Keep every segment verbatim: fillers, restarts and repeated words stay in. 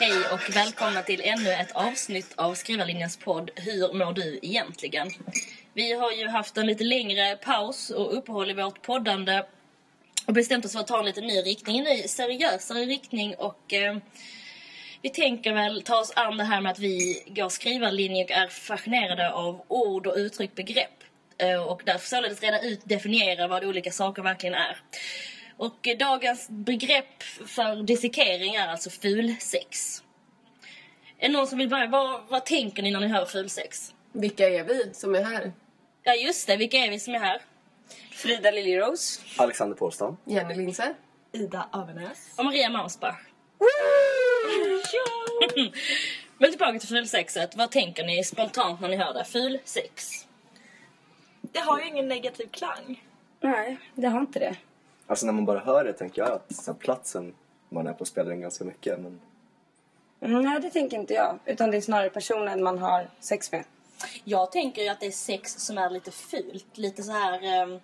Hej och välkomna till ännu ett avsnitt av Skrivarlinjens podd Hur mår du egentligen? Vi har ju haft en lite längre paus och uppehåll i vårt poddande och bestämt oss för att ta en lite ny riktning, en ny seriösare riktning och eh, vi tänker väl ta oss an det här med att vi går skrivarlinje och är fascinerade av ord och uttryck, begrepp eh, och därför således reda ut, definiera vad olika saker verkligen är. Och dagens begrepp för dissekering är alltså fulsex. Är någon som vill börja? Vad, vad tänker ni när ni hör fulsex? Vilka är vi som är här? Ja just det, vilka är vi som är här? Frida Liljeros, Alexander Pålstam, Jenny Linse, Ida Avernäs och Maria Mausbach. Men tillbaka till fulsexet. Vad tänker ni spontant när ni hör det? Fulsex. Det har ju ingen negativ klang. nej, det har inte det. alltså när man bara hör det tänker jag att så här, platsen man är på spelar in ganska mycket. Men Mm, nej, det tänker inte jag. Utan det är snarare personen man har sex med. Jag tänker ju att det är sex som är lite fult. Lite så här... Um,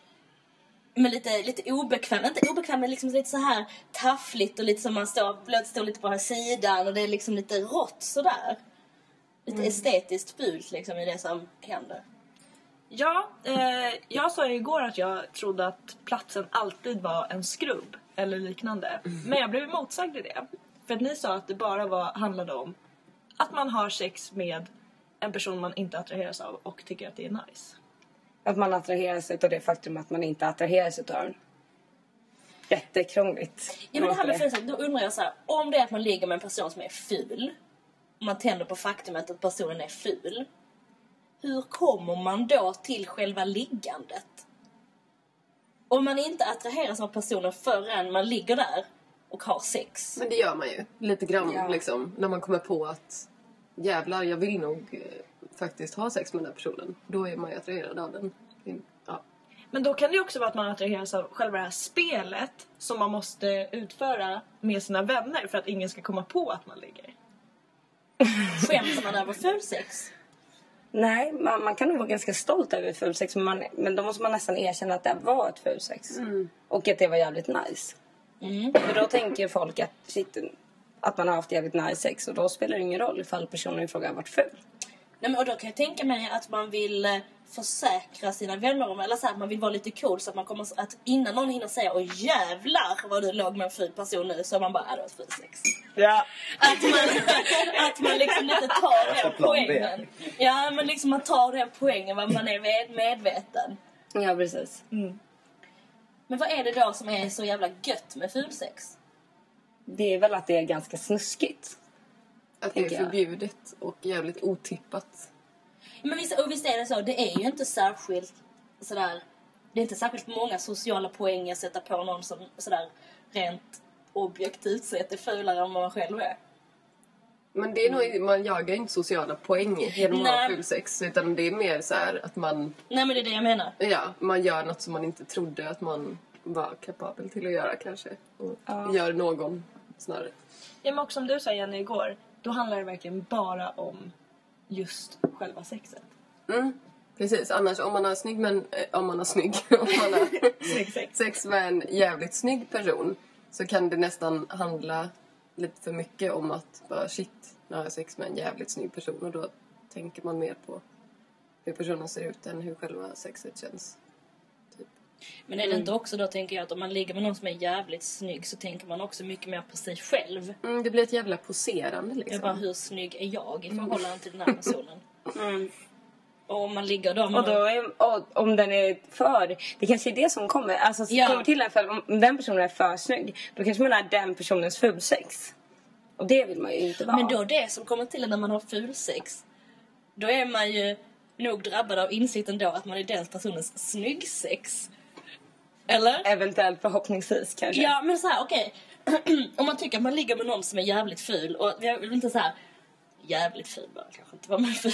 men lite, lite obekvämt. Inte obekvämt, men liksom lite så här taffligt. Och lite som man står, blöt står lite på här sidan. Och det är liksom lite rått sådär. Lite mm. estetiskt fult liksom i det som händer. Ja, eh, jag sa ju igår att jag trodde att platsen alltid var en skrubb eller liknande. Mm. Men jag blev motsagd i det. För att ni sa att det bara var, handlade om att man har sex med en person man inte attraheras av och tycker att det är nice. Att man attraheras av det faktum att man inte attraheras av den. Jättekrångligt. Ja, men det här med fulsex, då undrar jag så här. Om det är att man ligger med en person som är ful. Och man tänder på faktumet att personen är ful. Hur kommer man då till själva liggandet? Om man inte attraheras av personen förrän man ligger där och har sex. men det gör man ju lite grann Ja. liksom. När man kommer på att jävlar, jag vill nog eh, faktiskt ha sex med den här personen. Då är man ju attraherad av den. Ja. Men då kan det ju också vara att man attraheras av själva det här spelet som man måste utföra med sina vänner för att ingen ska komma på att man ligger. Skäms man över fulsex? Nej, man, man kan nog vara ganska stolt över fulsex. Men, man, men då måste man nästan erkänna att det var ett fulsex. Mm. Och att det var jävligt nice. Mm. För då tänker folk att, shit, att man har haft jävligt nice sex. Och då spelar det ingen roll ifall personen i fråga har varit ful. Nej, men och då kan jag tänka mig att man vill eh, försäkra sina vänner om, eller så här, att man vill vara lite cool så att man kommer att innan någon hinner säga åh jävlar vad du låg med en ful person nu, så man bara är det ett fulsex. Ja. Att man, att man liksom inte tar den poängen. Ja, men liksom man tar den poängen vad man är med, medveten. Ja, precis. Mm. Men vad är det då som är så jävla gött med fulsex? Det är väl att det är ganska snuskigt. Att det är tänker jag. förbjudet och jävligt otippat. Men visst, och visst är det så, det är ju inte särskilt sådär, det är inte särskilt många sociala poäng att sätta på någon som sådär rent objektivt sett är fulare än vad man själv är. Men det är nog, man jagar inte sociala poäng genom att ha Nej. fulsex. Utan det är mer så här att man, Nej, men det är det jag menar. ja, man gör något som man inte trodde att man var kapabel till att göra kanske. Och Ja. gör någon snarare. Ja, men också som du sa Jenny igår, då handlar det verkligen bara om just själva sexet. Mm, precis. Annars om man har snygg men eh, om man har snygg om man har Snygg sex. sex med en jävligt snygg person så kan det nästan handla lite för mycket om att bara shit, när jag har sex med en jävligt snygg person, och då tänker man mer på hur personen ser ut än hur själva sexet känns. Typ. Men är det inte också då, tänker jag, att om man ligger med någon som är jävligt snygg så tänker man också mycket mer på sig själv. Mm, det blir ett jävla poserande liksom. Jag bara, hur snygg är jag i förhållande till den här personen? Mm. Och om man ligger då med Och, då är, och om den är för... Det kanske är det som kommer. Alltså så Ja. kommer till en för, om den personen är för snygg, då kanske man är den personens fulsex. Och det vill man ju inte vara. Men då det som kommer till när man har fulsex, då är man ju nog drabbad av insikten då att man är den personens snyggsex. Eller? Eventuellt, förhoppningsvis kanske. Ja, men så här, okej. Om man tycker att man ligger med någon som är jävligt ful, och jag vill inte så här jävligt ful bara, kanske inte vara med ful.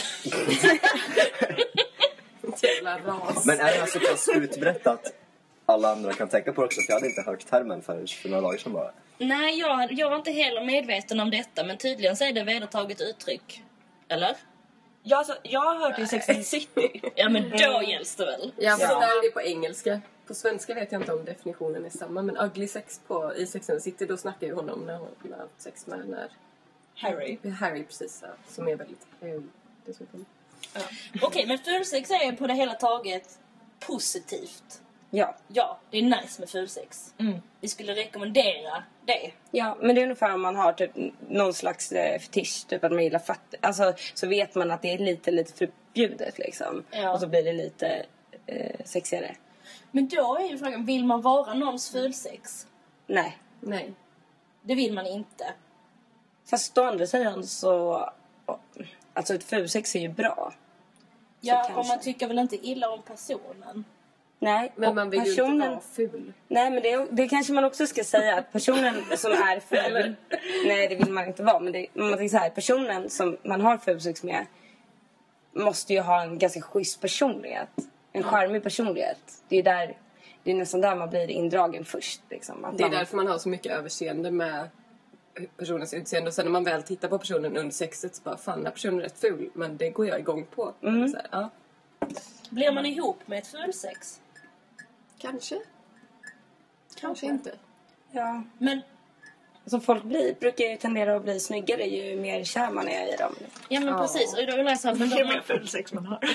Jävla ras. Men är det här så pass utbrett att alla andra kan tänka på det också? För jag hade inte hört termen för, för några dagar sedan bara. Nej, jag, jag var inte heller medveten om detta, men tydligen så är det vedertaget uttryck. Eller? Ja, alltså, jag har hört det i Sex and the City. Ja, men då gälls det väl. Ja, för Ja. där är det på engelska. På svenska vet jag inte om definitionen är samma. Men ugly sex på, i Sex and the City, då snackar ju hon om när hon har haft sex med när Harry. Det är Harry precis, ja, som är väldigt hög dessutom. Ja. Okej, okay, men fulsex är på det hela taget positivt. Ja. Ja, det är nice med fulsex. Mm. Vi skulle rekommendera det. Ja, men det är ungefär om man har typ någon slags eh, fetisch, typ att man gillar fötter. Alltså, så vet man att det är lite, lite förbjudet liksom. Ja. Och så blir det lite eh, sexigare. Men då är ju frågan, vill man vara någons fulsex? Nej. Nej. Det vill man inte. Fast å andra sidan så... Alltså ett fulsex är ju bra. Ja, kanske. och man tycker väl inte illa om personen. Nej, Men och man vill personen... ju inte vara ful. Nej, men det, det kanske man också ska säga. Att personen som är ful... Nej, det vill man inte vara. Men det, man tänker så här, personen som man har fulsex med måste ju ha en ganska schysst personlighet. En charmig personlighet. Det är, där, det är nästan där man blir indragen först. Liksom. Att Det är man, därför man har så mycket överseende med personens utseende. Och sen när man väl tittar på personen under sexet så bara, fan, den här personen är rätt ful. Men det går jag igång på. Mm. Så här, ja. Blir man ihop med ett fulsex? Kanske. Kanske inte. ja. Men, Alltså folk blir, brukar ju tendera att bli snyggare ju mer kär man är i dem. ja men Ja. precis. Och då undrar jag så här, men Ju då, mer fulsex man har.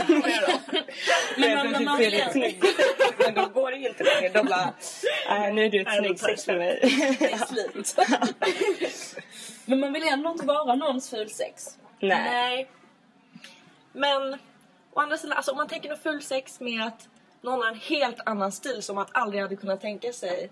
men man, man, man, blir vill, lite snygg. Men då går det ju inte längre. Då bara, äh, nu är du ett Nej, då snyggt tar det sex för mig. det är slut. Men man vill ändå inte vara någons fulsex. Nej. Nej. Men å andra sidan, alltså om man tänker något fulsex med att någon har en helt annan stil som man aldrig hade kunnat tänka sig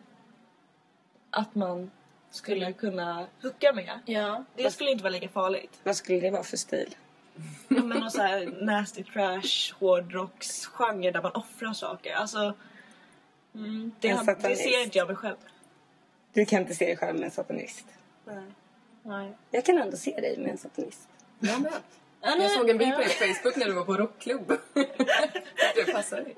att man skulle kunna hooka med. Ja. Det skulle inte vara lika farligt. Vad skulle det vara för stil? Ja, men någon så här nasty trash, hårdrocksgenre där man offrar saker. Alltså, mm, det, En har, det satanist. ser inte jag mig själv. Du kan inte se dig själv med en satanist. Nej. Nej. Jag kan ändå se dig med en satanist. Ja, men. Ja, nu- Jag såg en bild på ja. din Facebook när du var på rockklubb. Det passar dig.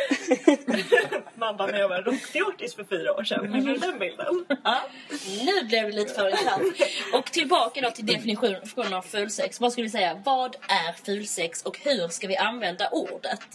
Man bara, när jag var rockteortisk för fyra år sedan. Minns du den bilden? Ja, nu blev det lite för intressant. Och tillbaka då till definitionen av fulsex. Vad skulle vi säga? Vad är fulsex och hur ska vi använda ordet?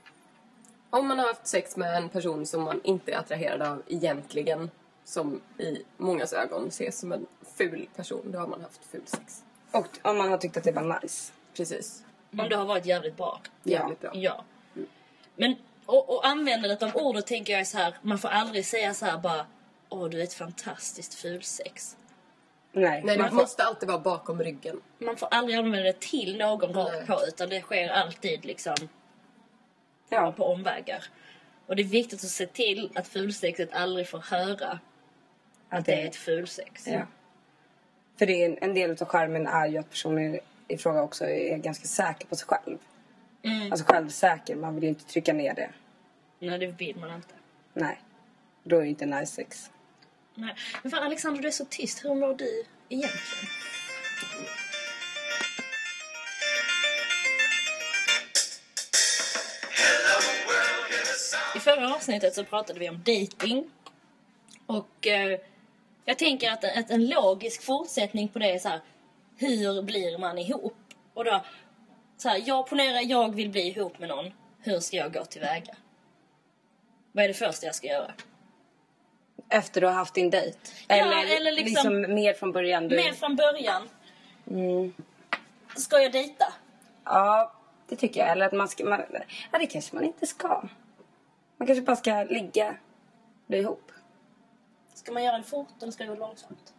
Om man har haft sex med en person som man inte är attraherad av egentligen, som i mångas ögon ses som en ful person, då har man haft ful sex. Och om man har tyckt att det var nice. Precis. Om det har varit jävligt bra. Jävligt bra. Ja. Men, och, och användandet av ordet tänker jag är så här, man får aldrig säga så här bara, åh du är ett fantastiskt fulsex. Nej, Nej, man det får, måste alltid vara bakom ryggen. Man får aldrig använda det till någon Nej. rakt på, utan det sker alltid liksom ja. på omvägar. Och det är viktigt att se till att fulsexet aldrig får höra att det är ett fulsex. Ja. För det är en, en del av skärmen är ju att personen i fråga också är ganska säker på sig själv. Mm. Alltså självsäker, man vill ju inte trycka ner det. Nej, det vill man inte. Nej, då är det inte nice sex. Nej. Men fan Alexander, du är så tyst. Hur mår du egentligen? I förra avsnittet så pratade vi om dating. Och eh, jag tänker att, att en logisk fortsättning på det är så här: hur blir man ihop? Och då, så här, jag ponerar jag vill bli ihop med någon. Hur ska jag gå tillväga? Vad är det första jag ska göra? Efter du har haft din dejt? Ja, eller, eller liksom- liksom mer från början? Du... Med från början. Mm. Ska jag dejta? Ja, det tycker jag. Eller att man ska... Man... Ja, det kanske man inte ska. Man kanske bara ska ligga, bli ihop. Ska man göra det fort eller ska det gå långsamt?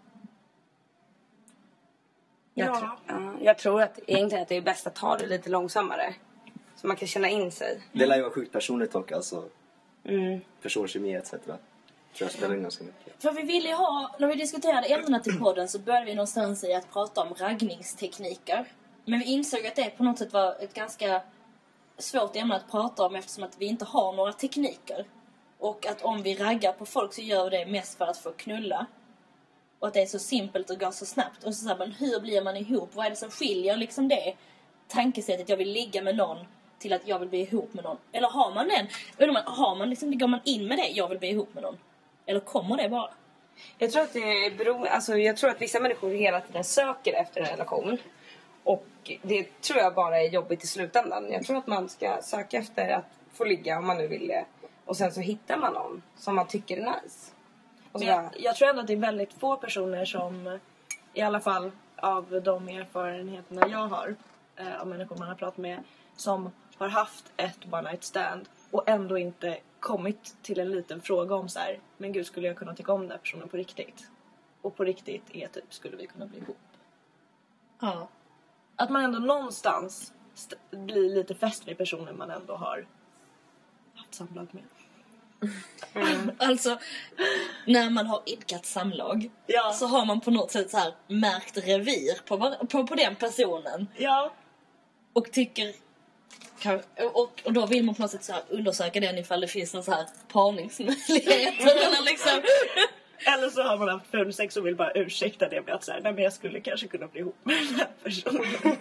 Jag, Ja. tror, ja, jag tror att egentligen att det är bäst att ta det lite långsammare. Så man kan känna in sig. Det lär ju vara sjukt personligt och alltså Mm. personkemi et cetera. Tror jag spelar in ganska mycket. För vi ville ju ha, när vi diskuterade ämnena till podden så började vi någonstans i att prata om raggningstekniker. Men vi insåg att det på något sätt var ett ganska svårt ämne att prata om eftersom att vi inte har några tekniker. Och att om vi raggar på folk så gör vi det mest för att få knulla. Och att det är så simpelt och går så snabbt. Och så säger man, hur blir man ihop? Vad är det som skiljer liksom det tankesättet jag vill ligga med någon till att jag vill bli ihop med någon? Eller har man den? Eller man, har man liksom, går man in med det, jag vill bli ihop med någon? Eller kommer det bara? Jag tror att det är bero... alltså, jag tror att vissa människor hela tiden söker efter en relation. Och det tror jag bara är jobbigt i slutändan. Jag tror att man ska söka efter att få ligga om man nu vill det. Och sen så hittar man någon som man tycker är nice. Och så Men bara, jag, jag tror ändå att det är väldigt få personer som i alla fall av de erfarenheterna jag har eh, av människor man har pratat med som har haft ett one night stand och ändå inte kommit till en liten fråga om så här, men gud, skulle jag kunna tycka om den här personen på riktigt? Och på riktigt är typ, skulle vi kunna bli ihop? Ja. Att man ändå någonstans st- blir lite fäst vid personen man ändå har haft samlag med. Mm. Alltså, när man har idkat samlag Ja. så har man på något sätt så här märkt revir på, var- på, på den personen. Ja. Och tycker... kan- Och, och då vill man på något sätt så här undersöka den ifall det finns någon så här parningsmöjligheter. Eller liksom... Eller så har man haft fulsex och vill bara ursäkta det med att säga, nej men jag skulle kanske kunna bli ihop med den här personen.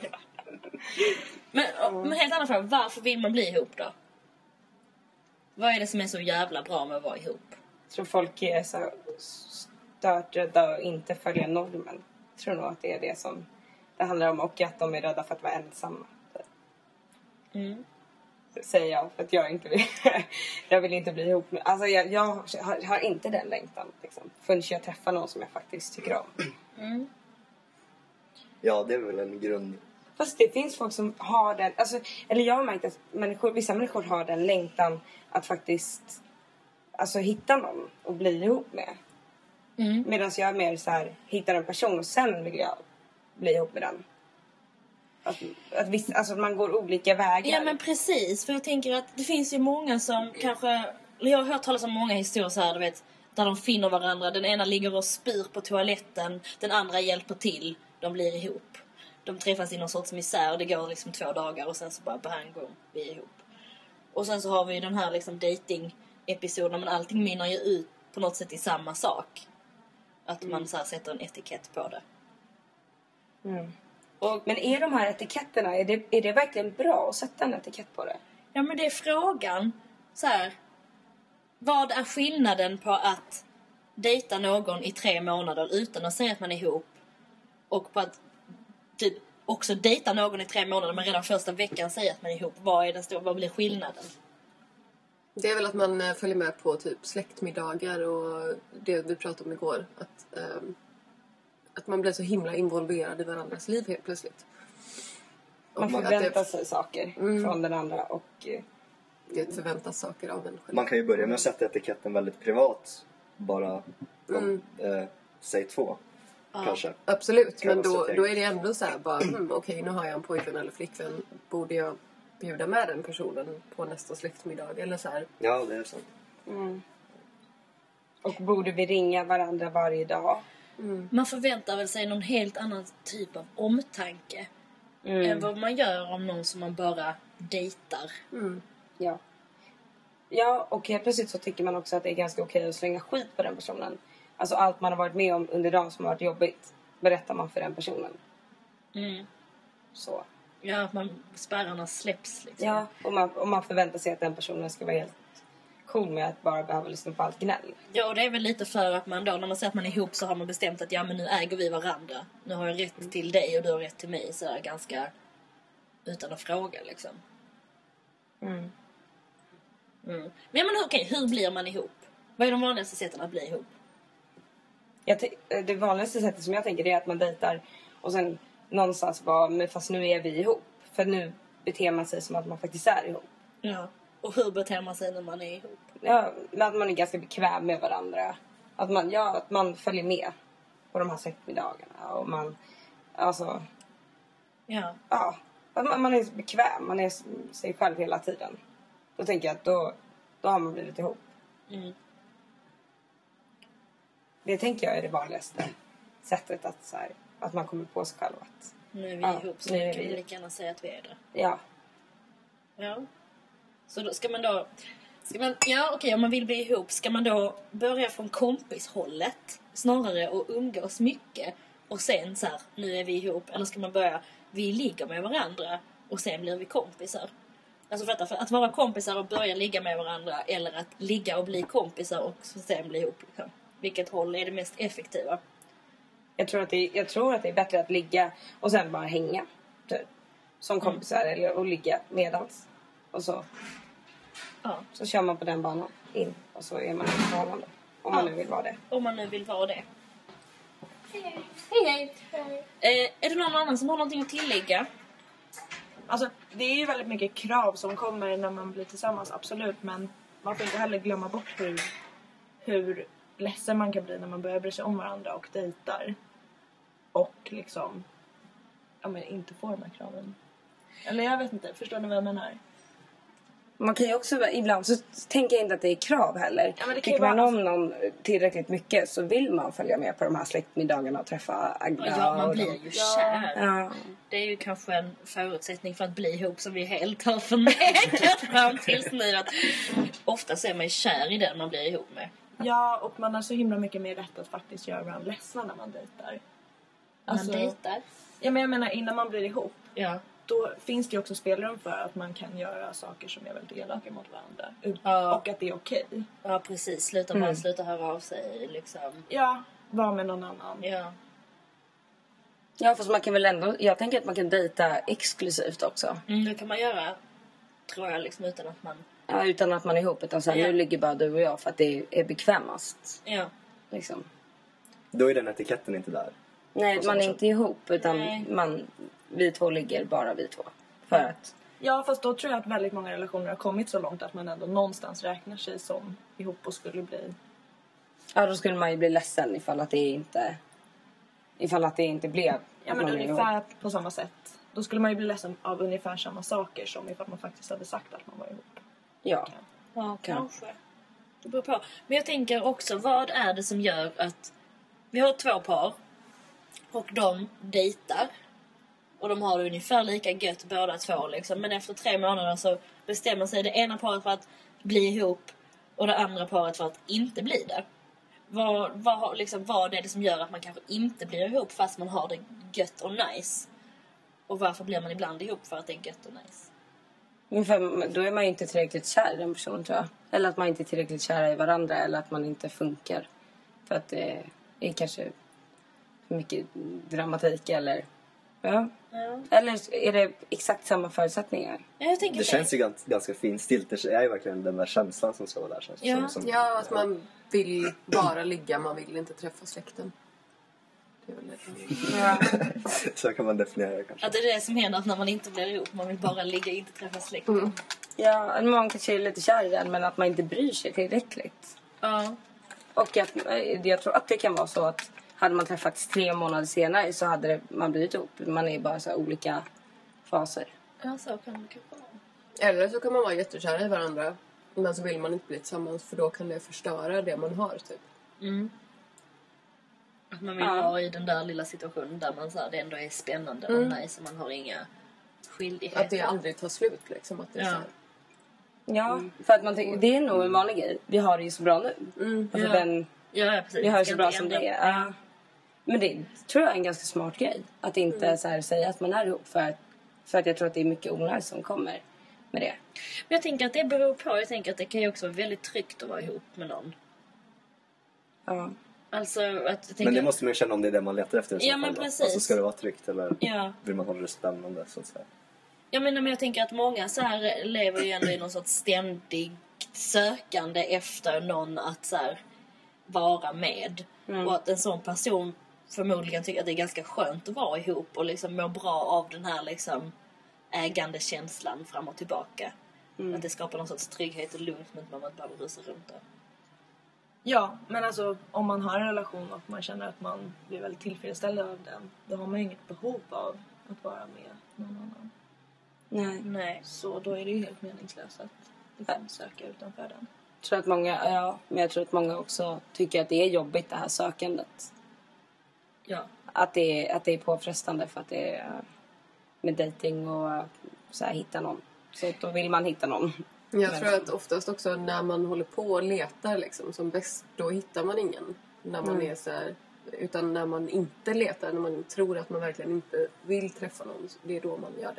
Men, men helt annan fråga, varför vill man bli ihop då? Vad är det som är så jävla bra med att vara ihop? Jag tror folk är så störträdda och inte följer normen. Jag tror nog att det är det som det handlar om. Och att de är rädda för att vara ensamma. Mm. Säger jag, för att jag inte vill, jag vill inte bli ihop med. Alltså jag, jag har, har inte den längtan liksom, förrän jag träffar någon som jag faktiskt tycker om. Mm. Ja, det är väl en grund. Fast det finns folk som har den, alltså, eller jag har märkt att människor, vissa människor har den längtan att faktiskt alltså hitta någon och bli ihop med. Mm. Medan jag är mer så här, hittar en person och sen vill jag bli ihop med den. Att, att viss, alltså att man går olika vägar. Ja, men precis. För jag tänker att det finns ju många som kanske... eller jag har hört talas om många historier så här, du vet, där de finner varandra. Den ena ligger och spyr på toaletten. Den andra hjälper till. De blir ihop. De träffas i någon sorts misär. Det går liksom två dagar och sen så bara bang, boom, vi är ihop. Och sen så har vi den här liksom dating-episoden. Men allting minnar ju ut på något sätt i samma sak. Att Mm. man så här sätter en etikett på det. Mm. Och, Men är de här etiketterna, är det, är det verkligen bra att sätta en etikett på det? ja, men det är frågan. Så här, vad är skillnaden på att dejta någon i tre månader utan att säga att man är ihop? Och på att typ också dejta någon i tre månader men redan första veckan säga att man är ihop. Vad är den stora, vad blir skillnaden? Det är väl att man eh, följer med på typ släktmiddagar och det vi pratade om igår. Att, ehm, att man blir så himla involverad i varandras liv helt plötsligt. Man Och att förväntar det, sig saker Mm. från den andra och... eh, det förväntas saker av en själv. Man kan ju börja med att sätta etiketten väldigt privat. Bara de, Mm. eh, säg två. Kanske. Absolut, Kan men man då, sätta då är det ändå så här bara, hmm, okej, nu har jag en pojkvän eller flickvän. Borde jag bjuda med den personen på nästa släktmiddag? Eller så här. Ja, det är sant. Mm. Och borde vi ringa varandra varje dag? Man förväntar väl sig någon helt annan typ av omtanke Mm. än vad man gör om någon som man bara dejtar. Ja. Ja, och helt plötsligt så tycker man också att det är ganska okej att slänga skit på den personen. Alltså allt man har varit med om under dagen som har varit jobbigt berättar man för den personen. Mm. Så. Ja, att man spärrarna släpps liksom. Ja, och man, och man förväntar sig att den personen ska vara helt cool med att bara behöva lyssna på allt gnäll. Ja, och det är väl lite för att man då, när man säger att man är ihop så har man bestämt att ja, men nu äger vi varandra. Nu har jag rätt till dig och du har rätt till mig. Så där, ganska utan att fråga liksom. Mm. Mm. Men, ja, men okej, hur blir man ihop? Vad är de vanligaste sätten att bli ihop? Jag ty- det vanligaste sättet som jag tänker är att man dejtar och sen någonstans bara, men fast nu är vi ihop. För nu beter man sig som att man faktiskt är ihop. Ja. Och hur beter man sig när man är ihop? Ja, men att man är ganska bekväm med varandra. Att man, ja, att man följer med på de här släktmiddagarna. Och man, alltså, Ja. ja. Att man, man är bekväm, man är sig själv hela tiden. Då tänker jag att då, då har man blivit ihop. Mm. Det tänker jag är det vanligaste sättet att, så här, att man kommer på sig själv att, Nu är vi Ja, ihop så nu nu är kan vi- vi lika gärna säga att vi är det. ja. Ja. Så då ska man då... Ska man, ja, okej, om man vill bli ihop ska man då börja från kompishållet snarare och umgås mycket och sen så här, nu är vi ihop. Eller ska man börja, vi ligger med varandra och sen blir vi kompisar. Alltså för att, för att vara kompisar och börja ligga med varandra eller att ligga och bli kompisar och sen bli ihop. Liksom. Vilket håll är det mest effektiva? Jag tror, att det, jag tror att det är bättre att ligga och sen bara hänga. Typ. Som kompisar eller och ligga medans. Och så, Ja, så kör man på den banan in. Och så är man i ett förhållande. Om man Ja. nu vill vara det. om man nu vill vara det. Hej hej. Eh, är det någon annan som har någonting att tillägga? Alltså, det är ju väldigt mycket krav som kommer när man blir tillsammans, absolut. Men man får inte heller glömma bort hur, hur ledsen man kan bli när man börjar bry sig om varandra och dejtar. Och liksom, ja men inte får de här kraven. Eller jag vet inte, förstår ni vad jag menar? Man kan ju också, ibland så tänker jag inte att det är krav heller. Ja, men det kan ju Tycker man vara- om någon tillräckligt mycket så vill man följa med på de här släktmiddagarna och träffa Agda. Ja, man och blir de- ju kär. Ja. Det är ju kanske en förutsättning för att bli ihop som vi helt har förnekat fram tills nu. Att ofta är man ju kär i den man blir ihop med. Ja, och man har så himla mycket mer rätt att faktiskt göra varandra ledsna när man dejtar. Alltså- Man dejtar. Ja, men jag menar innan man blir ihop. Ja. Då finns det ju också spelrum för att man kan göra saker som är väldigt elaka mot varandra. Ja. Och att det är okej. Ja, precis. Sluta bara sluta höra av sig liksom. Ja, vara med någon annan. Ja. Ja, fast man kan väl ändå, jag tänker att man kan dejta exklusivt också. Mm, det kan man göra, tror jag, liksom utan att man... Ja, utan att man är ihop, utan så här, Ja. nu ligger bara du och jag för att det är bekvämast. Ja. Liksom. Då är den etiketten inte där. Nej, Och man är så- inte ihop, utan Nej. man, vi två ligger bara vi två. För att, Ja, fast då tror jag att väldigt många relationer har kommit så långt att man ändå någonstans räknar sig som ihop och skulle bli... ja, då skulle man ju bli ledsen ifall att det inte, ifall att det inte blev Ja, att men man blev ihop. ungefär på samma sätt. Då skulle man ju bli ledsen av ungefär samma saker som ifall man faktiskt hade sagt att man var ihop. Ja. Ja, Kan. kanske. Det beror på. Men jag tänker också, vad är det som gör att vi har två par och de dejtar och de har det ungefär lika gött båda två liksom. Men efter tre månader så bestämmer sig det ena paret för att bli ihop och det andra paret för att inte bli det. Vad, vad, har- liksom, vad är det som gör att man kanske inte blir ihop fast man har det gött och nice? Och varför blir man ibland ihop för att det är gött och nice? Men för, då är man ju inte tillräckligt kär i den personen, tror jag. Eller att man inte är tillräckligt kära i varandra. Eller att man inte funkar. För att det är kanske för mycket dramatik eller... Ja. Ja, Eller är det exakt samma förutsättningar? ja jag tänker Det känns ju ganska, ganska finstilt. Det är ju verkligen den där känslan som ska vara där. Känns det Ja. som, som, Ja, att man vill bara ligga, man vill inte träffa släkten. Det är väl det. Ja. Så kan man definiera det kanske. Att det är det som händer när man inte blir ihop. Man vill bara ligga och inte träffa släkten. Mm. Ja, man kanske är lite kär i den, men att man inte bryr sig tillräckligt. Ja. Och att, jag tror att det kan vara så att hade man träffats tre månader senare så hade det, man blivit ihop. Man är bara så här olika faser. Ja, så kan det kanske vara. Eller så kan man vara jättekära i varandra, men så vill man inte bli tillsammans för då kan det förstöra det man har typ. Mm. Att man vill Ja. vara i den där lilla situationen där man så här, det ändå är spännande och nice och man har inga skyldigheter. Att det aldrig tar slut liksom. Att det är Ja. så här. Ja, för att man tänker, det är nog en vanlig grej. Vi har det ju så bra nu. Mm. Alltså Ja. den, Ja, ja, precis. vi har det Ska så bra inte som ändra- det är. Ja. Men det tror jag är en ganska smart grej. Att inte så här säga att man är ihop. För att, för att jag tror att det är mycket onödigt som kommer med det. Men jag tänker att det beror på. Jag tänker att det kan ju också vara väldigt tryggt att vara ihop med någon. Ja. Alltså att jag tänker... Men det måste man ju känna om det är det man letar efter i så Ja, fall men då. precis. Alltså ska det vara tryggt eller Ja. vill man hålla det spännande så att säga. Jag menar, men jag tänker att många så här lever ju ändå i någon sorts ständigt sökande efter någon att så här vara med. Och att en sån person förmodligen tycker att det är ganska skönt att vara ihop och liksom må bra av den här liksom ägandekänslan fram och tillbaka. Att det skapar någon sorts trygghet och lugn som inte man inte behöver rusa runt där. Ja, men alltså om man har en relation och man känner att man blir väldigt tillfredsställd av den, då har man ju inget behov av att vara med någon annan. Nej. Nej. Så då är det ju helt meningslöst att liksom söka utanför den. Jag tror att många, ja, men jag tror att många också tycker att det är jobbigt det här sökandet. Ja. Att det är, att det är påfrestande för att det är med dating och så här, hitta någon. Så då vill man hitta någon. Jag Men- tror att oftast också när man håller på och letar liksom, som bäst, då hittar man ingen. När man är så här, utan när man inte letar, när man tror att man verkligen inte vill träffa någon, det är då man gör det.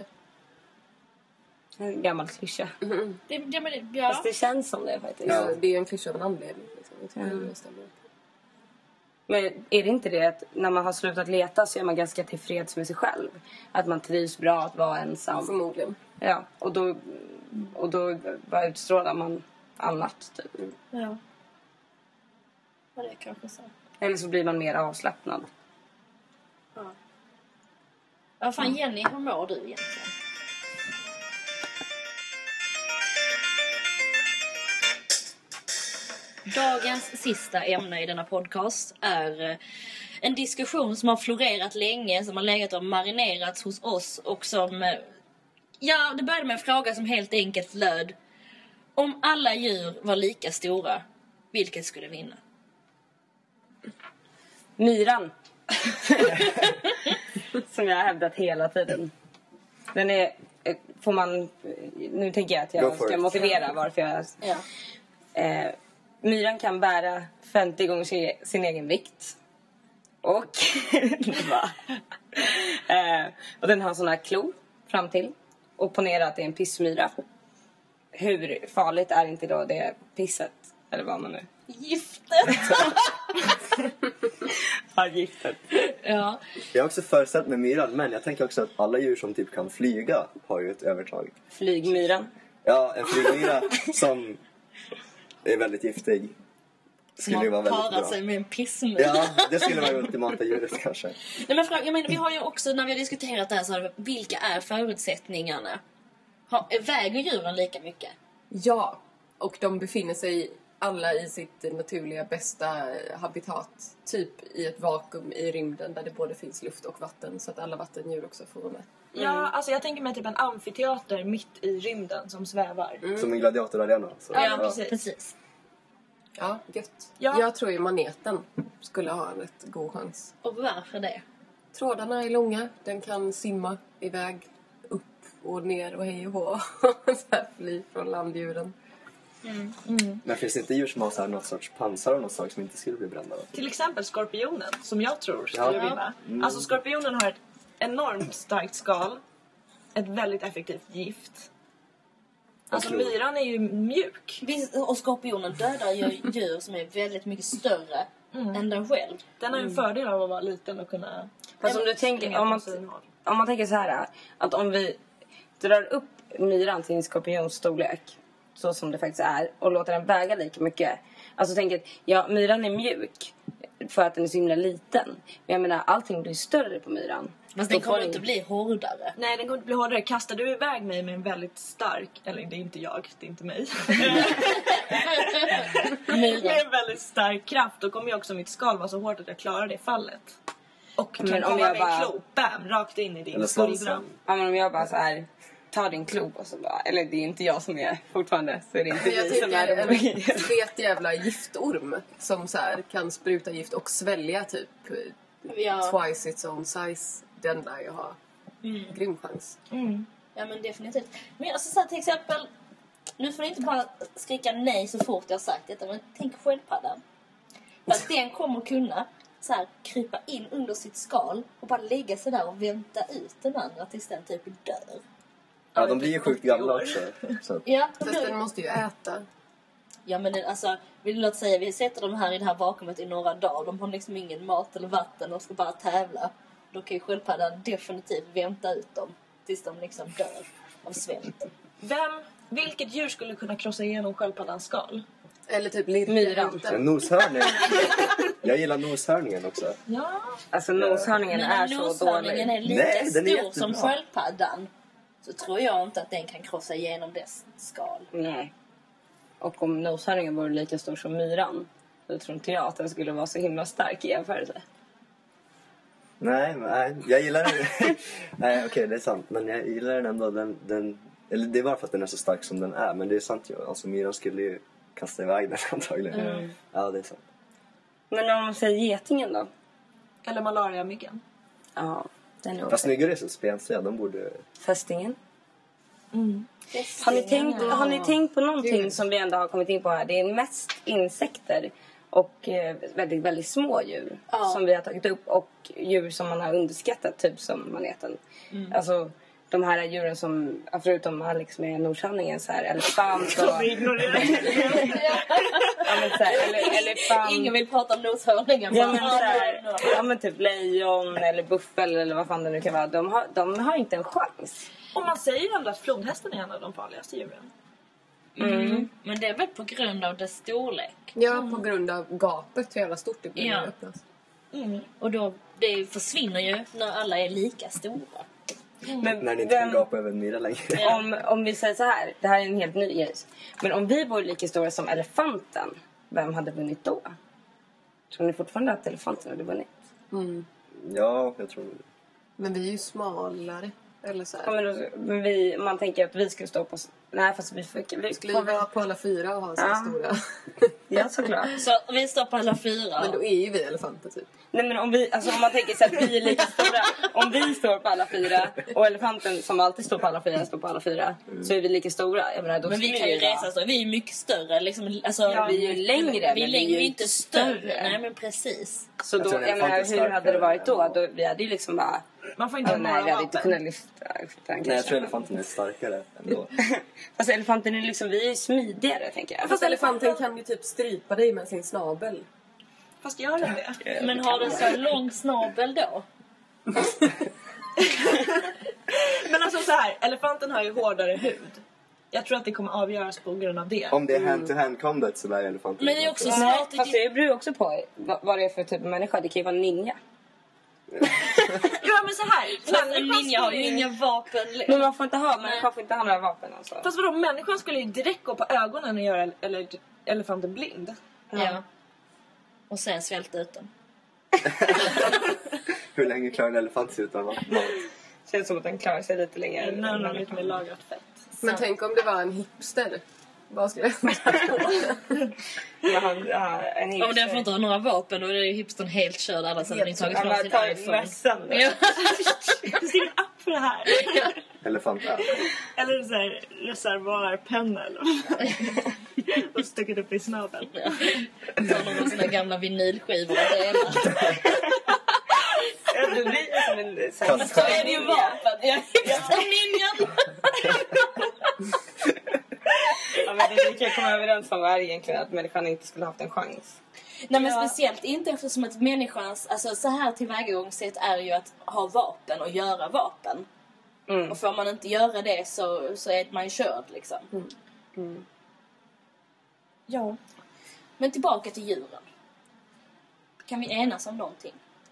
En gammal klyscha. Det, det, men det, ja. Fast det känns som det faktiskt. Ja. Det är en klyscha av en anledning. Liksom. Jag tycker det stämmer. Men är det inte det att när man har slutat leta så är man ganska tillfreds med sig själv? Att man trivs bra att vara ensam. Förmodligen. Ja, och då, och då bara utstrålar man annat typ. Ja. Ja, det är kanske så. Eller så blir man mer avslappnad. Ja. Vad fan Jenny, hur mår du egentligen? Dagens sista ämne i denna podcast är en diskussion som har florerat länge, som har legat och marinerats hos oss och som... Ja, det började med en fråga som helt enkelt löd: om alla djur var lika stora, vilket skulle vinna? Myran. Som jag har hävdat hela tiden. Den är... Får man... Nu tänker jag att Go jag for ska it. motivera varför jag... Ja. Eh, myran kan bära femtio gånger sin, sin egen vikt. Och... Va? eh, och den har såna klor fram till. Och ponera att det är en pissmyra. Hur farligt är inte då det pisset? Eller vad man nu... Giftet! Ja, giftet. Ja. Jag har också föreställt med myran, men jag tänker också att alla djur som typ kan flyga har ju ett övertag. Flygmyran. Ja, en flygmyra som är väldigt giftig skulle ju vara Som har väldigt parat bra. sig med en pissmyra. Ja, det skulle vara det ultimata djuret kanske. Nej, men fråga, jag menar, vi har ju också, när vi har diskuterat det här, så har det, vilka är förutsättningarna? Har, väger djuren lika mycket? Ja, och de befinner sig alla i sitt naturliga bästa habitat. Typ i ett vakuum i rymden där det både finns luft och vatten. Så att alla vattendjur också får vara med. Ja, alltså jag tänker mig typ en amfiteater mitt i rymden som svävar. Som en gladiatorarena. Så. Ja, precis. precis. Ja, gött. Ja. Jag tror ju maneten skulle ha en rätt god chans. Och varför det? Trådarna är långa. Den kan simma iväg upp och ner och hej och hå. Så här fly från landdjuren. Men finns det inte djur som har så här något sorts pansar och något slag som inte skulle bli brända? Då? Till exempel skorpionen, som jag tror skulle Ja. vinna. Alltså skorpionen har ett enormt starkt skal. Ett väldigt effektivt gift. Alltså Jag tror- myran är ju mjuk. Visst, och skorpionen dödar ju djur som är väldigt mycket större än den själv. Den har ju en fördel av att vara liten och kunna... Fast om du tänker, springa om på man, sin håll. om man tänker så här, att om vi drar upp myran till en skorpionstorlek, så som det faktiskt är, och låter den väga lika mycket. Alltså tänk att, ja, myran är mjuk för att den är så himla liten. Men jag menar, allting blir större på myran. Fast Då den får kommer inte bli hårdare. Nej, den kommer inte bli hårdare. Kastar du iväg mig med en väldigt stark... Eller det är inte jag, det är inte mig. med en väldigt stark kraft, då kommer ju också mitt skal vara så hårt att jag klarar det fallet. Och kan Men om komma jag med bara- en klo, bam, rakt in i din Eller skuldra. svansen. Ja, men om jag bara så här tar din klo och så bara, eller det är inte jag som är fortfarande, så är det inte Jag vi som är tänker en det. fet jävla giftorm som så här kan spruta gift och svälja typ Ja. twice its own size. Den lär ju ha grym chans. Ja, men definitivt. Men alltså så här, till exempel, nu får ni inte bara skrika nej så fort jag har sagt detta, men tänk sköldpaddan. För att den kommer kunna så här krypa in under sitt skal och bara lägga sig där och vänta ut den andra tills den typ dör. Ja, de blir ju sjukt gamla också. Så. Ja, Fast den måste ju äta. ja, men det, alltså, vill låt säga, vi sätter dem här i det här vakuumet i några dagar. De har liksom ingen mat eller vatten och ska bara tävla. Då kan ju sköldpaddan definitivt vänta ut dem tills de liksom dör av svält. Vem, vilket djur skulle kunna krossa igenom sköldpaddans skal? Eller typ lirka Myran. ut En den. noshörning. Jag gillar noshörningen också. Ja. Alltså noshörningen Men är när så noshörningen dålig. är lika Nej, den är stor jättebra. som sköldpaddan, så tror jag inte att den kan krossa igenom dess skal. Nej. Och om noshörningen vore lika stor som myran, då tror inte jag att den skulle vara så himla stark i jämförelse. Nej, nej, jag gillar den. Nej, okej, det är sant. Men jag gillar den ändå. Den, den, eller det är bara för att den är så stark som den är. Men det är sant ju. Alltså myran skulle ju kasta iväg den antagligen. Mm. Ja, det är sant. Men om man säger getingen då? Eller malariamyggen. Ja, den är Fast okej. snyggare är så spenstiga. De borde... Fästingen. Har ni, tänkt, har ni tänkt på någonting Gud. som vi ändå har kommit in på här? Det är mest insekter och eh, väldigt, väldigt små djur Ja. som vi har tagit upp. Och djur som man har underskattat, typ som maneten. Alltså de här djuren som, förutom Alex med noshörningen, så här elefant och... ja, men så här, ele, elefant. Ingen vill prata om noshörningen. Ja bara, men, så "Ah, här, no, no." ja men typ lejon eller buffel eller vad fan det nu kan vara. De har, de har inte en chans. Och man säger ju ändå att flodhästen är en av de farligaste djuren. Mm. Men det är väl på grund av dess storlek. Ja, på grund av gapet, hur jävla stort det blir. Ja. Ja. Öppnas. Och då det försvinner ju när alla är lika stora. Men När ni inte kan vem- gapa över en myra längre. Om, om vi säger så här, det här är en helt ny grej. Men om vi vore lika stora som elefanten, vem hade vunnit då? Tror ni fortfarande att elefanten hade vunnit? Mm. Ja, jag tror det. Men vi är ju smalare. Eller så Ja, här. men då, men vi, man tänker att vi skulle stå på... Nej, fast vi får... Vi Skulle får vi vara på alla fyra och ha så Ja. stora? Ja, såklart. Så vi står på alla fyra. Men då är ju vi elefanter typ. Nej, men om vi... Alltså om man tänker så att vi är lika stora. Om vi står på alla fyra och elefanten som alltid står på alla fyra står på alla fyra. Så är vi lika stora. Jag menar, då Men vi skulle kan ju vara- resa så. Vi är ju mycket större. Liksom, alltså, Ja, vi är ju längre, Vi men är vi är längre, ju vi är inte inte större. större. Nej, men precis. Så Jag då, tror jag elefanten menar, är hur hade det varit då? starkare då vi hade ju liksom bara... Man får inte ha Nej, några vi hade inte vapen. kunnat lyfta, lyfta den Nej, jag kanske. tror elefanten är starkare ändå. Fast elefanten är liksom, vi är smidigare tänker jag. Fast elefanten kan ju typ strypa dig med sin snabel. Fast gör den det? Men har den så lång snabel då? Men alltså så här, elefanten har ju hårdare hud. Jag tror att det kommer avgöras på grund av det. Om det är hand-to-hand combat så lär elefanten... Men det är också Nej, smart. fast det beror ju också på vad, vad det är för typ av människa. Det kan ju vara en ninja. Ja men så här. Fast en människan ninja har ju skulle inga vapen. Men man får inte ha, människan får inte ha några vapen alltså. Fast vadå, människan skulle ju direkt gå på ögonen och göra eller, elefanten blind. Ja. Och sen svälta ut den. Hur länge klarar en elefant sig utan mat? Känns som att den klarar sig lite längre. När den har lite mer lagrat fett. Men tänk om det var en hipster. Vad skulle hända då? Men han, ja, en Om den får inte ha några vapen då är ju hipstern helt körd. Alla som har tagit Ja, fram men sin ta iPhone. mössan. Ja. Det är en app för det här. Elefant är. Eller så här reservoarpenna eller och stuckit upp i snabeln. Ta några såna gamla vinylskivor och delar. Ja, det blir ju som en så Kast- Så är det ju vapen. Ja, hipster-ninjan. Ja, men det vi kan komma överens om är egentligen att människan inte skulle haft en chans. Nej men speciellt inte eftersom att människans, alltså så här tillvägagångssätt är ju att ha vapen och göra vapen. Mm. Och får man inte göra det så, så är man körd liksom. Mm. Ja. Men tillbaka till djuren. Kan vi enas om någonting?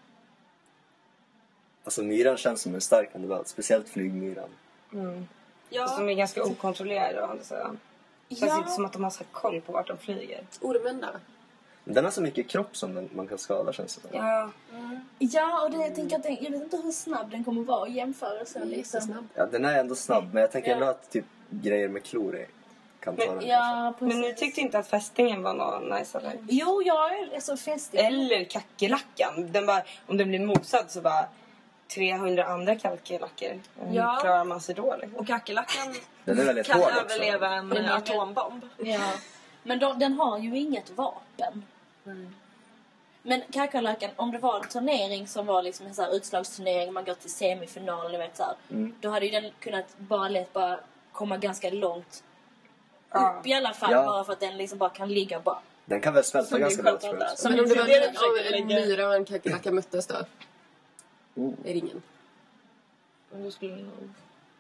Alltså myran känns som en stark kandidat. Speciellt flygmyran. Mm. Ja. Fast de är ganska okontrollerade å andra sidan. Fast det är Ja. inte som att de har så här koll på vart de flyger. Ormen då? Men den har så mycket kropp som den, man kan skada känns det som. Ja. Ja, och det, jag tänker att den, jag vet inte hur snabb den kommer vara i jämförelse. Den är Liksom. snabb. Ja, den är ändå snabb. Men jag tänker Ja. ändå att typ grejer med klor är, kan ta Men- den. Ja, precis. Men ni tyckte inte att fästingen var någon nice eller? Jo, jag är så fästig. Eller kackerlackan. Den bara, om den blir mosad så bara trehundra andra kackerlackor. Hur Ja. klarar man sig då? Liksom? Och kackerlackan Den är väldigt kan hård också. överleva en Den är- atombomb. Ja. Men de, den har ju inget vapen. Men kackerlackan, om det var en turnering som var liksom en så här utslagsturnering, man går till semifinal, ni vet så här, Mm. då hade ju den kunnat bara lätt bara komma ganska långt Ja. upp i alla fall, Ja. bara för att den liksom bara kan ligga bara. Den kan väl svälta Som ganska din bra tror jag. sköldpadda. Som Men om det en var tidigare en, försökte en lägga- myra och en kackerlacka möttes då? Oh. I ringen. Och då skulle den nog...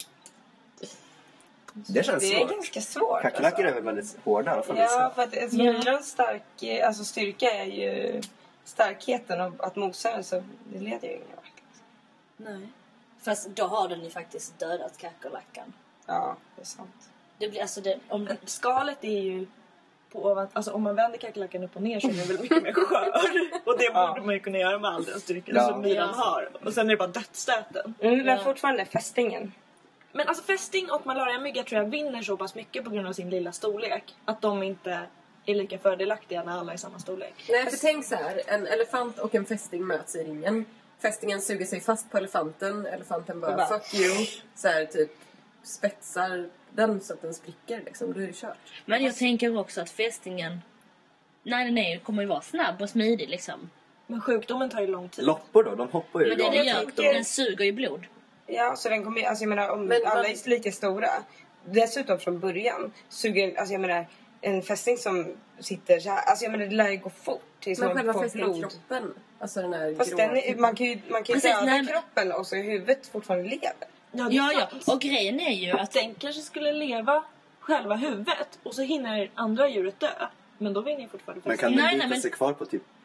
Det känns Det är svårt. ganska svårt. Kackerlackor är alltså. väl väldigt hårda i alla fall. Ja, för att alltså, Ja. myrans stark, alltså, styrka är ju starkheten och att mosa den så det leder ju ingen vart. Nej. Fast då har den ju faktiskt dödat kackerlackan. Ja, det är sant. Det blir alltså det, om Men skalet är ju på ovan, alltså om man vänder kackerlackan upp och ner så är den väl mycket mer skör. Och det borde man ju kunna göra med all den styrkan Ja. som myran Ja. har. Och sen är det bara dödsstöten. Mm, men Ja. fortfarande fästingen. Men alltså fästing och malariamygga tror jag vinner så pass mycket på grund av sin lilla storlek. Att de inte är lika fördelaktiga när alla är samma storlek. Nej, för tänk så här. En elefant och en fästing möts i ringen. Fästingen suger sig fast på elefanten. Elefanten bara, bara- fuck you. Så här typ spetsar den så att den spricker liksom. Då är det kört. Men jag tänker också att fästingen, nej den är, kommer ju vara snabb och smidig liksom. Men sjukdomen tar ju lång tid. Loppor då, de hoppar ju. Men det långt. det jag gör, tänker- den suger ju blod. Ja, så den kommer alltså jag menar om Men alla man- är lika stora. Dessutom från början suger, alltså jag menar en fästing som sitter så här, alltså jag menar det lär ju gå fort tills Men man själva får fästingen, blod. kroppen. Alltså den här Fast grå... den är, man kan ju, man kan ju Precis, döda nej. kroppen och så är huvudet fortfarande lever. Ja, det är Ja, ja. sant. Och grejen är ju Att att den kanske skulle leva själva huvudet och så hinner andra djuret dö. Men då vinner ju fortfarande Men fästingen. kan den Nej, bita nej, men- sig kvar på typ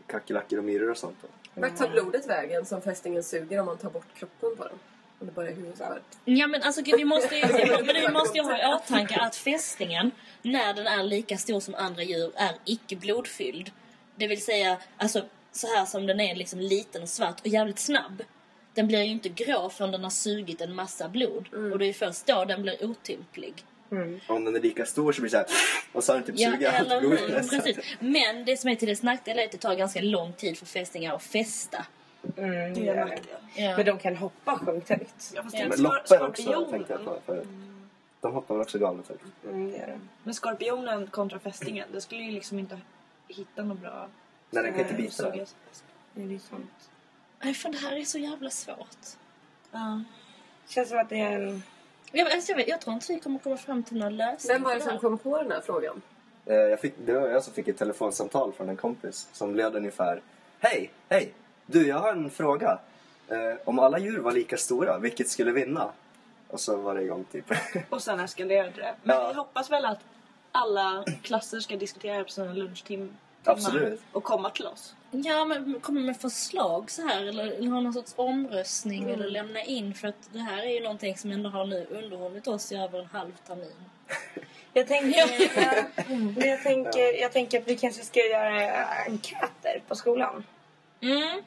kackerlackor och myror och sånt då. Vart tar blodet vägen som fästingen suger om man tar bort kroppen på den? Om det bara är huvudet kvar. Ja, men alltså vi måste ju, men vi måste ju ha i åtanke att fästingen, när den är lika stor som andra djur, är icke blodfylld. Det vill säga, alltså så här som den är liksom liten och svart och jävligt snabb. Den blir ju inte grå förrän den har sugit en massa blod. Mm. Och det är först då den blir otymplig. Mm. Om den är lika stor så blir det så här, och så har den typ ja, suger allt blod. Precis. Men det som är till dess nackdel är att det tar ganska lång tid för fästingar att fästa. Mm, det är det. Ja. Men de kan hoppa sjukt högt. Ja, fast ja. det är Men loppen också tänkte jag på förut. Mm. De hoppar väl också galet högt. Mm, det gör de. Men skorpionen kontra fästingen, det skulle ju liksom inte hitta något bra. Nej, den kan inte bita den. Det är ju sånt. Nej, fan det här är så jävla svårt. Ja. Känns som att det är en... Jag, alltså, jag, vet, jag tror inte vi kommer komma fram till någon lösning. Vem var det som kom på den här frågan? Eh, jag fick, det var jag som fick ett telefonsamtal från en kompis som blev ungefär: Hej, hej, du jag har en fråga. Eh, om alla djur var lika stora, vilket skulle vinna? Och så var det igång typ. Och sen eskalerade det. Men Ja. vi hoppas väl att alla klasser ska diskutera på sina lunchtim. Absolut. Och komma till oss. Ja, men kommer med förslag så här eller, eller ha någon sorts omröstning mm. eller lämna in, för att det här är ju någonting som ändå har nu underhållit oss i över en halv termin. Jag tänker, jag, jag, tänker, jag tänker att vi kanske ska göra enkäter på skolan. Mm.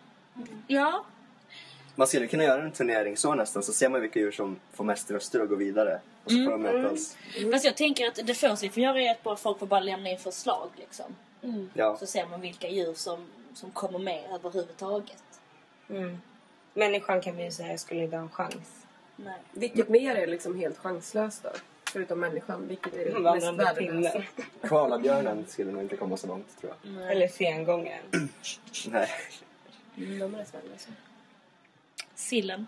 Ja. Man skulle kunna göra en turnering så nästan, så ser man vilka djur som får mest röster och går vidare. Och så får de mötas. Mm. Fast jag tänker att det första vi får göra är att bara folk får bara lämna in förslag liksom. Mm. Ja. Så ser man vilka djur som, som kommer med överhuvudtaget. Mm. Människan kan vi ju säga skulle inte ha en chans. Nej. Vilket mer är liksom helt chanslöst då? Förutom människan, vilket är det Mm, mest vandrande värdelösa? pinne. Koalabjörnen skulle nog inte komma så långt, tror jag. Nej. Eller sengångaren. Nej. Mm, de är rätt värdelösa. Sillen.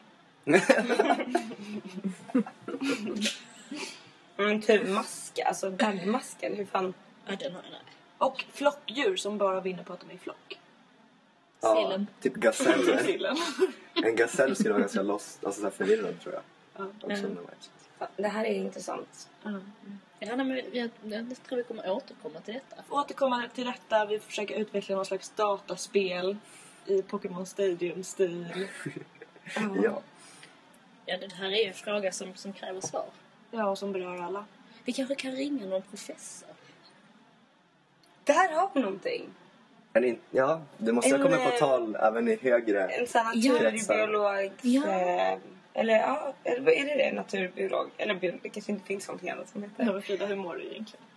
Mm, typ maska, alltså dagmasken, hur fan... Ja, den har jag. Nej. Och flockdjur som bara vinner på att de är i flock. Ja, Sillen. typ gaseller. Sillen. En gasell skulle vara ganska lost, alltså så här förvirrad, tror jag. Ja. Också, Mm. Fan, det här är intressant. Mm. Ja, nej, men jag, jag tror vi kommer återkomma till detta. Återkomma till detta. Vi försöker utveckla någon slags dataspel i Pokémon Stadium-stil. Ja. Ja, det här är ju en fråga som, som kräver svar. Ja, och som berör alla. Vi kanske kan ringa någon professor. Där har vi någonting. Men in, ja, det måste En, komma på eh, tal även i högre... En sån naturbiolog. Ja. Eh, eller ja, eller vad är det det? Naturbiolog. Eller biolog. Det kanske inte finns någonting annat som heter. Ja, men Frida, hur mår du egentligen?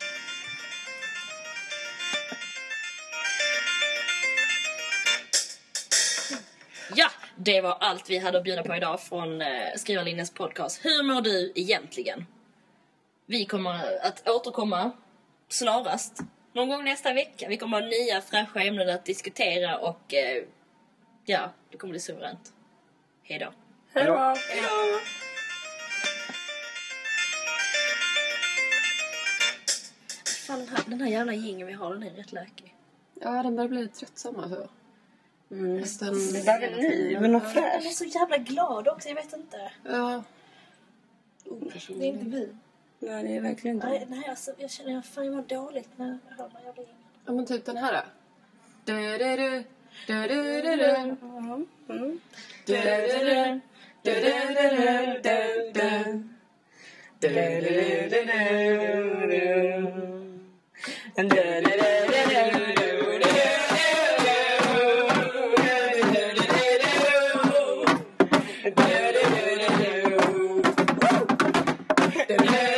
Ja, det var allt vi hade att bjuda på idag från eh, Skrivarlinjens podcast. Hur mår du egentligen? Vi kommer att återkomma snarast. Någon gång nästa vecka. Vi kommer ha nya fräscha ämnen att diskutera och eh, ja, det kommer bli suveränt. Hej då. Hej då! Hej då! Fan, den här, den här jävla jingeln vi har, den är rätt lökig. Ja, den börjar bli tröttsam alltså. Mm. Nästan... Det där är ny, men något Den är fräscht. så jävla glad också, jag vet inte. Ja. Det är inte vi. Nej, det är verkligen inte. Nej, nej alltså, jag känner jag fan jag mår dåligt när jag hör den här jävla jingeln. Ja, men typ den här då. Du-du-du, du-du-du-du. Mm. Mm. Du-du-du, du-du-du-du-du-du. Du-du-du-du-du-du.